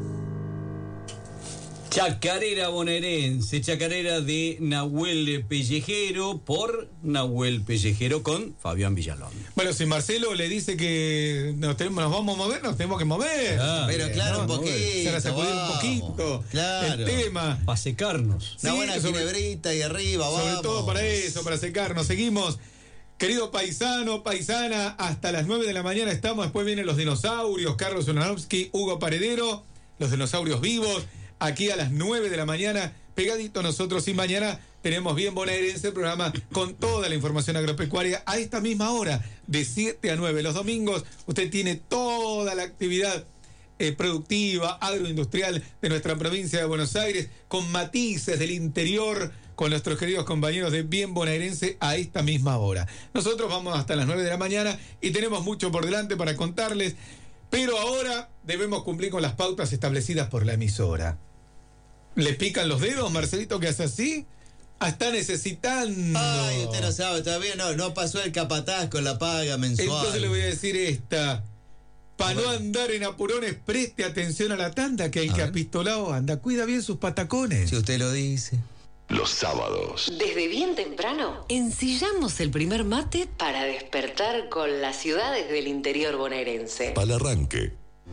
Chacarera bonaerense, chacarera de Nahuel Pellejero por Nahuel Pellejero con Fabián Villalón. Bueno, si Marcelo le dice que nos, tenemos, nos vamos a mover, nos tenemos que mover. Ah, pero claro, no, un poquito. Se van a sacudir vamos. un poquito Claro. el tema. Para secarnos. Una Sí, buena sobre- ginebrita y arriba, vamos. Sobre todo para eso, para secarnos. Seguimos. Querido paisano, paisana, hasta las nueve de la mañana estamos. Después vienen los dinosaurios, Carlos Ulanowski, Hugo Paredero, los dinosaurios vivos. Aquí a las nueve de la mañana, pegadito a nosotros. Y mañana tenemos Bien Bonaerense, el programa con toda la información agropecuaria a esta misma hora, de siete a nueve. Los domingos usted tiene toda la actividad eh, productiva, agroindustrial de nuestra provincia de Buenos Aires, con matices del interior, con nuestros queridos compañeros de Bien Bonaerense a esta misma hora. Nosotros vamos hasta las nueve de la mañana y tenemos mucho por delante para contarles, pero ahora debemos cumplir con las pautas establecidas por la emisora. ¿Le pican los dedos, Marcelito, que hace así? Ah, está necesitando. Ay, usted no sabe, todavía no, no pasó el capataz con la paga mensual. Entonces le voy a decir esta. Para no andar en apurones, preste atención a la tanda, que el que apistolado anda, cuida bien sus patacones. Si usted lo dice. Los sábados. Desde bien temprano, ensillamos el primer mate para despertar con las ciudades del interior bonaerense. Para el arranque.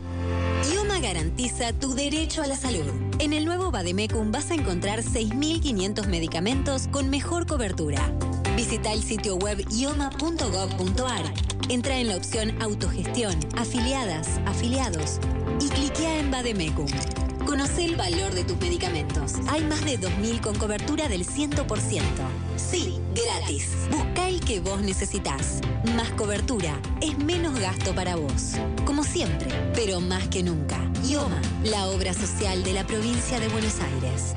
IOMA garantiza tu derecho a la salud. En el nuevo Vademecum vas a encontrar seis mil quinientos medicamentos con mejor cobertura. Visita el sitio web ioma punto gob punto ar. Entra en la opción Autogestión, Afiliadas, Afiliados y cliquea en Vademecum. Conoce el valor de tus medicamentos. Hay más de dos mil con cobertura del cien por ciento. Sí, gratis. Busca el que vos necesitas. Más cobertura es menos gasto para vos. Como siempre, pero más que nunca. IOMA, la obra social de la provincia de Buenos Aires.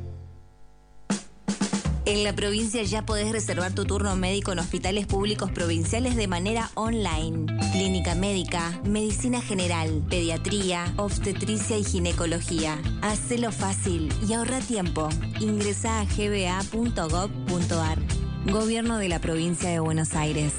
En la provincia ya podés reservar tu turno médico en hospitales públicos provinciales de manera online. Clínica médica, medicina general, pediatría, obstetricia y ginecología. Hacelo fácil y ahorra tiempo. Ingresá a g b a punto gob punto ar. Gobierno de la provincia de Buenos Aires.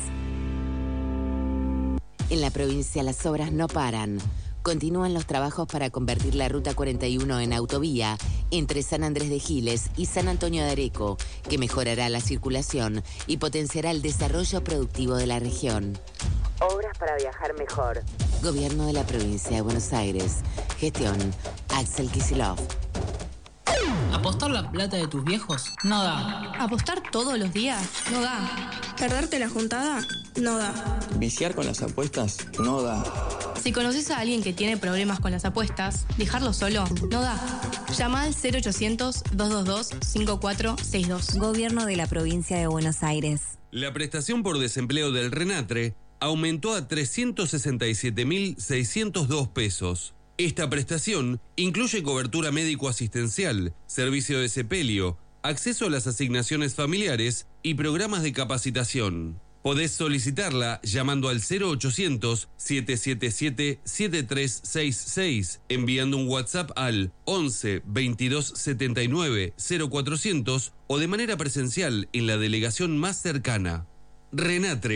En la provincia las obras no paran. Continúan los trabajos para convertir la Ruta cuarenta y uno en autovía entre San Andrés de Giles y San Antonio de Areco, que mejorará la circulación y potenciará el desarrollo productivo de la región. Obras para viajar mejor. Gobierno de la provincia de Buenos Aires. Gestión Axel Kicillof. ¿Apostar la plata de tus viejos? No da. ¿Apostar todos los días? No da. ¿Perderte la juntada? No da. ¿Viciar con las apuestas? No da. Si conoces a alguien que tiene problemas con las apuestas, dejarlo solo no da. Llama al cero ochocientos, doscientos veintidós, cincuenta y cuatro sesenta y dos. Gobierno de la provincia de Buenos Aires. La prestación por desempleo del RENATRE aumentó a trescientos sesenta y siete mil seiscientos dos pesos. Esta prestación incluye cobertura médico-asistencial, servicio de sepelio, acceso a las asignaciones familiares y programas de capacitación. Podés solicitarla llamando al cero ochocientos, siete siete siete, siete tres seis seis, enviando un WhatsApp al once, veintidós setenta y nueve, cero cuatrocientos o de manera presencial en la delegación más cercana. RENATRE,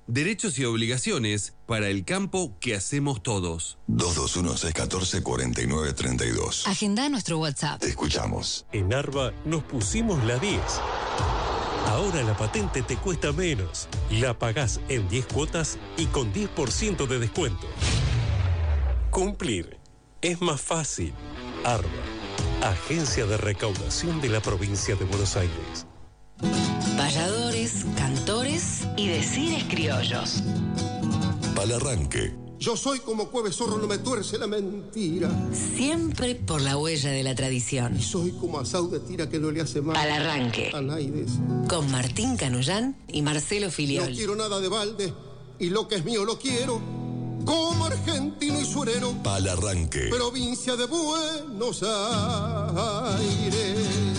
derechos y obligaciones para el campo que hacemos todos. dos dos uno, seis uno cuatro, cuatro nueve tres dos. Agenda nuestro WhatsApp. Te escuchamos. En Arba nos pusimos la diez. Ahora la patente te cuesta menos. La pagás en diez cuotas y con diez por ciento de descuento. Cumplir es más fácil. Arba, Agencia de Recaudación de la Provincia de Buenos Aires. Payadores, cantores y decires criollos. Palarranque. Yo soy como Cueve Zorro, no me tuerce la mentira. Siempre por la huella de la tradición. Y soy como Asau de Tira que no le hace mal. Palarranque. A Naides. Con Martín Canullán y Marcelo Filiol. No quiero nada de balde y lo que es mío lo quiero. Como argentino y suerero. Palarranque. Provincia de Buenos Aires.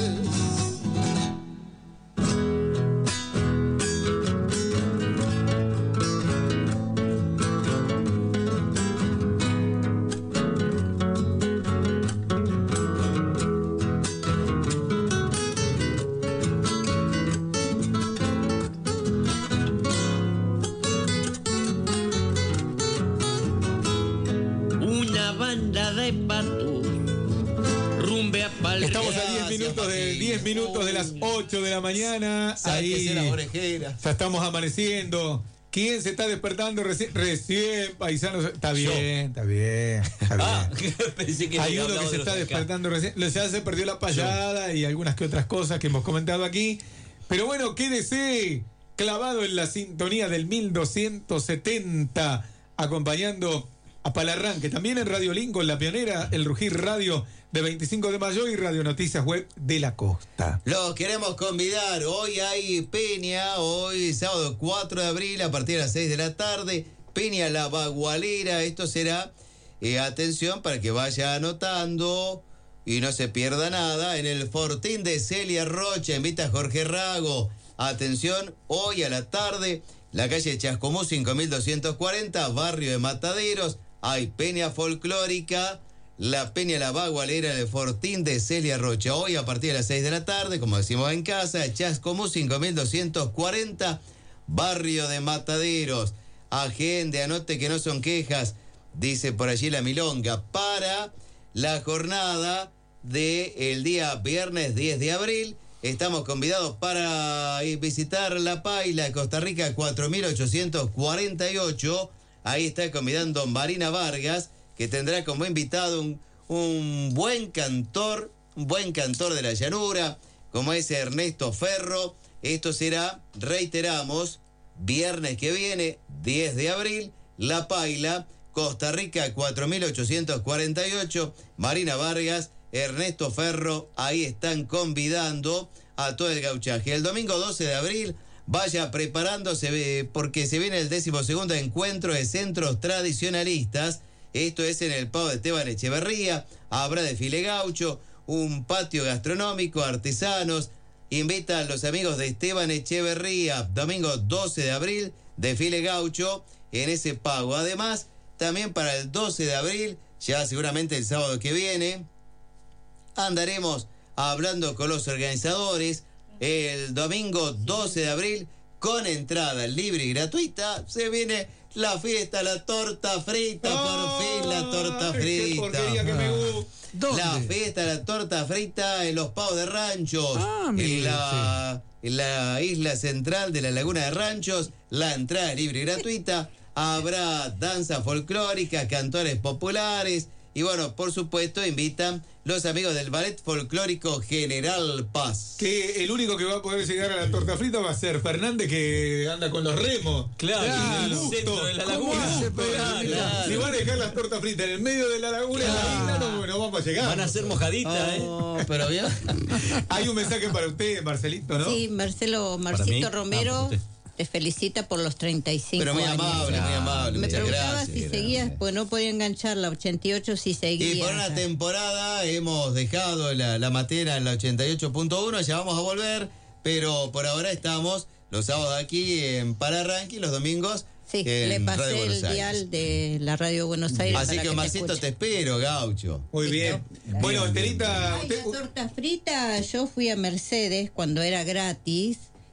Estamos a diez minutos de diez minutos de las ocho de la mañana. Ahí ya estamos amaneciendo. ¿Quién se está despertando recién? Recién, paisanos. Está bien, está bien, está bien. Ah, pensé que Hay había uno que hablado se de está los acá. despertando recién. Ya se perdió la payada y algunas que otras cosas que hemos comentado aquí. Pero bueno, quédese clavado en la sintonía del mil doscientos setenta, acompañando a Palarranque. También en Radio Lincoln, La Pionera, el Rugir Radio de veinticinco de mayo y Radio Noticias Web de la Costa. Los queremos convidar. Hoy hay Peña, hoy sábado cuatro de abril a partir de las seis de la tarde. Peña La Bagualera. Esto será, eh, atención, para que vaya anotando y no se pierda nada. En el Fortín de Celia Rocha, invita a Jorge Rago. Atención, hoy a la tarde, la calle Chascomús cinco mil doscientos cuarenta, barrio de Mataderos. Hay Peña Folclórica, la Peña La Bagualera del Fortín de Celia Rocha. Hoy a partir de las seis de la tarde, como decimos en casa, Chascomús cinco mil doscientos cuarenta, barrio de Mataderos. Agende, anote que no son quejas, dice por allí la milonga, para la jornada del día viernes diez de abril. Estamos convidados para visitar La Paila, Costa Rica cuatro mil ochocientos cuarenta y ocho. Ahí está convidando Marina Vargas, que tendrá como invitado un, un buen cantor, un buen cantor de la llanura, como es Ernesto Ferro. Esto será, reiteramos, viernes que viene, diez de abril, La Paila, Costa Rica cuatro mil ochocientos cuarenta y ocho. Marina Vargas, Ernesto Ferro, ahí están convidando a todo el gauchaje. El domingo doce de abril, vaya preparándose porque se viene el decimosegundo encuentro de centros tradicionalistas. Esto es en el Pavo de Esteban Echeverría. Habrá desfile gaucho, un patio gastronómico, artesanos. Invitan los amigos de Esteban Echeverría. Domingo doce de abril, desfile gaucho en ese pago. Además, también para el doce de abril, ya seguramente el sábado que viene, andaremos hablando con los organizadores. El domingo doce de abril, con entrada libre y gratuita, se viene la fiesta, la torta frita. ¡Oh! Por fin la torta frita. ¡Qué porquería que me gusta! ¿Dónde? La fiesta, la torta frita en los Pavos de Ranchos. Ah, en, la, sí. en la isla central de la Laguna de Ranchos. La entrada es libre y gratuita. Habrá danza folclórica, cantores populares. Y bueno, por supuesto, invitan los amigos del Ballet Folclórico General Paz. Que el único que va a poder llegar a la torta frita va a ser Fernández, que anda con los remos. Claro, claro, en el centro de la laguna. Claro, claro. Si van a dejar las tortas fritas en el medio de la laguna, claro, en la isla, no, no vamos a llegar. Van a ser mojaditas, oh, ¿eh? Pero bien. Hay un mensaje para usted, Marcelito, ¿no? Sí, Marcelo, Marcito Romero. Ah, te felicita por los treinta y cinco años. Pero muy amable, muy amable. Me muchas preguntaba gracias, si gracias. seguías, pues no podía enganchar la ochenta y ocho si seguía. Y por una temporada hemos dejado la, la materia en la ochenta y ocho punto uno, ya vamos a volver, pero por ahora estamos los sábados aquí en Palarranque y los domingos sí, en le pasé Radio Buenos el Aires. dial de la Radio Buenos Aires. Así para que, que Marcito, te, te espero, gaucho. Muy bien. bien. Bueno, Estelita... Ay, la torta frita, yo fui a Mercedes cuando era gratis.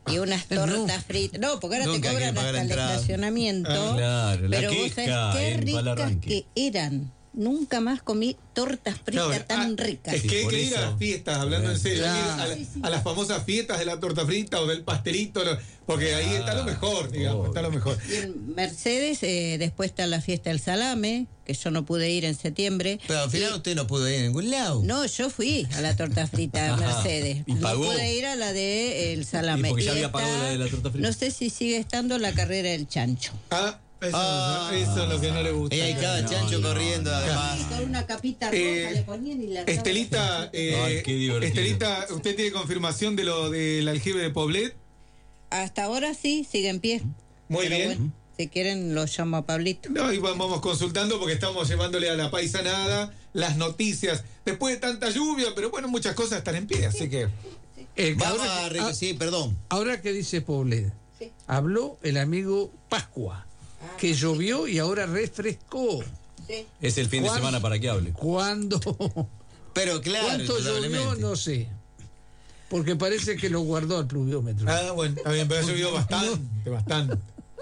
y unas tortas fritas. No, porque ahora Nunca te hay que cobran pagar hasta la el entrada. estacionamiento. Ah, claro, la pero vos queja sabés qué en ricas Palarranque. que eran. Nunca más comí tortas fritas No, tan ah, ricas. Es que hay por que ir a eso. las fiestas, hablando en serio, hay que ir a, la- Sí, sí. a las famosas fiestas de la torta frita o del pastelito, lo- porque ahí está lo mejor, digamos, está lo mejor. Y en Mercedes, eh, después está la fiesta del salame, que yo no pude ir en septiembre. Pero al final Y- usted no pudo ir a ningún lado. No, yo fui a la torta frita de Mercedes. ¿Y pagó? No pude ir a la de el salame. Y porque ya había está- pagado la de la torta frita. No sé si sigue estando la carrera del chancho. Ah, eso, Ah. eso es lo que no le gusta. Y hay cada No, chancho no, corriendo, además. Sí, con una capita roja Eh, le ponían y la Estelita, eh, Ay, qué divertido. Estelita, ¿usted tiene confirmación de lo del aljibe de Poblet? Hasta ahora sí, sigue en pie. Muy Pero bien. bueno, si quieren lo llamo a Pablito. No, y vamos consultando porque estamos llevándole a la paisanada las noticias. Después de tanta lluvia, pero bueno, muchas cosas están en pie, así que... Eh, Vamos ahora, a... que, re- ah, Sí, perdón. ahora que dice Poblet, Sí. habló el amigo Pascua, Ah, que llovió y ahora refrescó. Sí. Es el fin de ¿Cuán- semana para que hable. ¿Cuándo? Pero claro, ¿Cuánto llovió? indudablemente. No sé. Porque parece que lo guardó al pluviómetro. Ah, bueno, está bien, pero ha llovido bastante, bastante.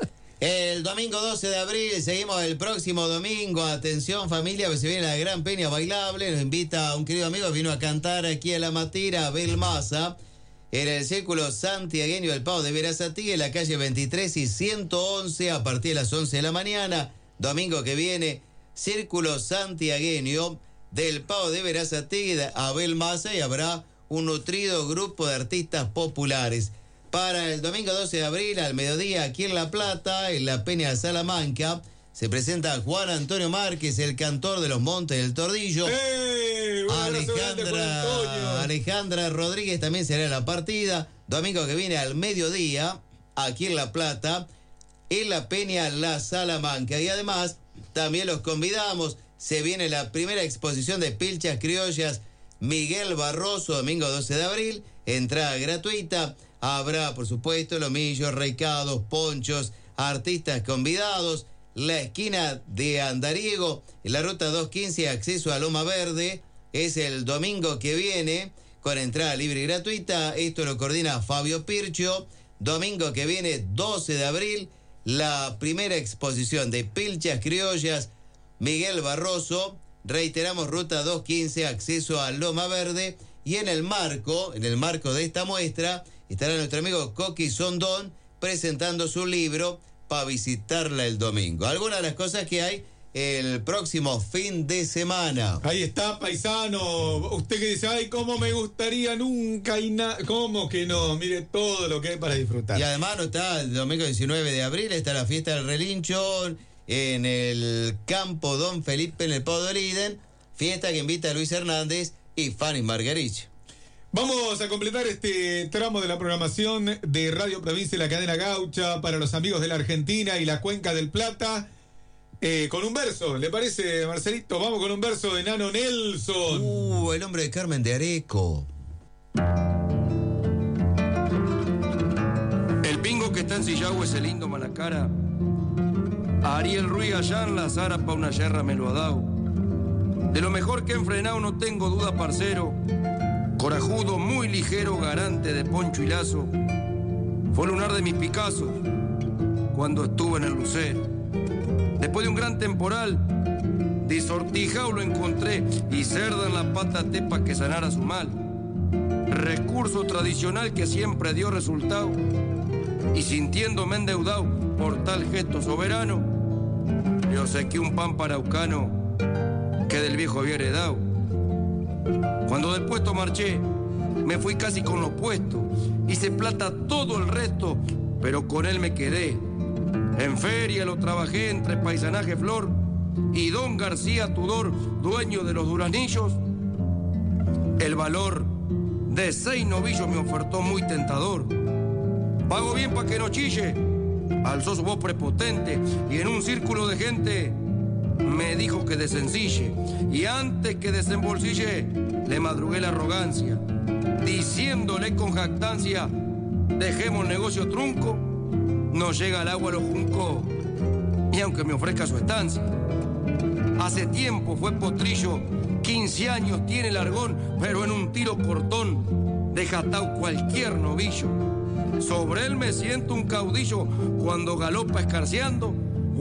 El domingo doce de abril, seguimos el próximo domingo. Atención familia, que se viene la gran peña bailable. Nos invita un querido amigo que vino a cantar aquí a La Matira, Abel Maza, en el Círculo Santiagueño del Pau de Verazatí, en la calle veintitrés y ciento once, a partir de las once de la mañana. Domingo que viene, Círculo Santiagueño del Pau de Verazatí, de Abel Maza, y habrá un nutrido grupo de artistas populares. Para el domingo doce de abril, al mediodía, aquí en La Plata, en la Peña de Salamanca, se presenta Juan Antonio Márquez, el cantor de los Montes del Tordillo. ¡Eh! Un abrazo grande por Antonio. Alejandra, Alejandra Rodríguez también será en la partida. Domingo que viene al mediodía, aquí en La Plata, en la Peña La Salamanca. Y además, también los convidamos. Se viene la primera exposición de pilchas criollas Miguel Barroso, domingo doce de abril. Entrada gratuita. Habrá, por supuesto, lomillos, recados, ponchos, artistas convidados. La esquina de Andariego, en la ruta doscientos quince, acceso a Loma Verde, es el domingo que viene, con entrada libre y gratuita. Esto lo coordina Fabio Pircho. Domingo que viene, doce de abril, la primera exposición de pilchas criollas Miguel Barroso. Reiteramos, ruta doscientos quince, acceso a Loma Verde. Y en el marco, en el marco de esta muestra, estará nuestro amigo Coqui Sondón presentando su libro para visitarla el domingo. Algunas de las cosas que hay el próximo fin de semana. Ahí está, paisano. Usted que dice, ay, cómo me gustaría nunca y nada. ¿Cómo que no? Mire todo lo que hay para disfrutar. Y además no está el domingo diecinueve de abril, está la fiesta del relincho en el campo Don Felipe en el Pau de Liden. Fiesta que invita a Luis Hernández y Fanny Margarich. Vamos a completar este tramo de la programación de Radio Provincia y la cadena Gaucha para los amigos de la Argentina y la Cuenca del Plata eh, con un verso. ¿Le parece, Marcelito? Vamos con un verso de Nano Nelson. Uh, el hombre de Carmen de Areco. El pingo que está en Sillagüe es el lindo Malacara. A Ariel Ruiz allá en la Zara pa' una yerra me lo ha dado. De lo mejor que he enfrenado no tengo duda, parcero. Corajudo, muy ligero, garante de poncho y lazo. Fue lunar de mis Picassos cuando estuve en el Lucero. Después de un gran temporal, disortijado lo encontré y cerda en la pata tepa que sanara su mal. Recurso tradicional que siempre dio resultado. Y sintiéndome endeudado por tal gesto soberano, le obsequié un pan paraucano que del viejo había heredado. Cuando del puesto marché, me fui casi con lo puesto. Hice plata todo el resto, pero con él me quedé. En feria lo trabajé entre paisanaje Flor y Don García Tudor, dueño de los duranillos. El valor de seis novillos me ofertó muy tentador. Pago bien pa' que no chille, alzó su voz prepotente y en un círculo de gente me dijo que desencille. Y antes que desembolsille, le madrugué la arrogancia, diciéndole con jactancia, dejemos el negocio trunco, no llega el agua a los juncos, y aunque me ofrezca su estancia. Hace tiempo fue potrillo, quince años tiene largón, pero en un tiro cortón deja atado cualquier novillo. Sobre él me siento un caudillo cuando galopa escarceando.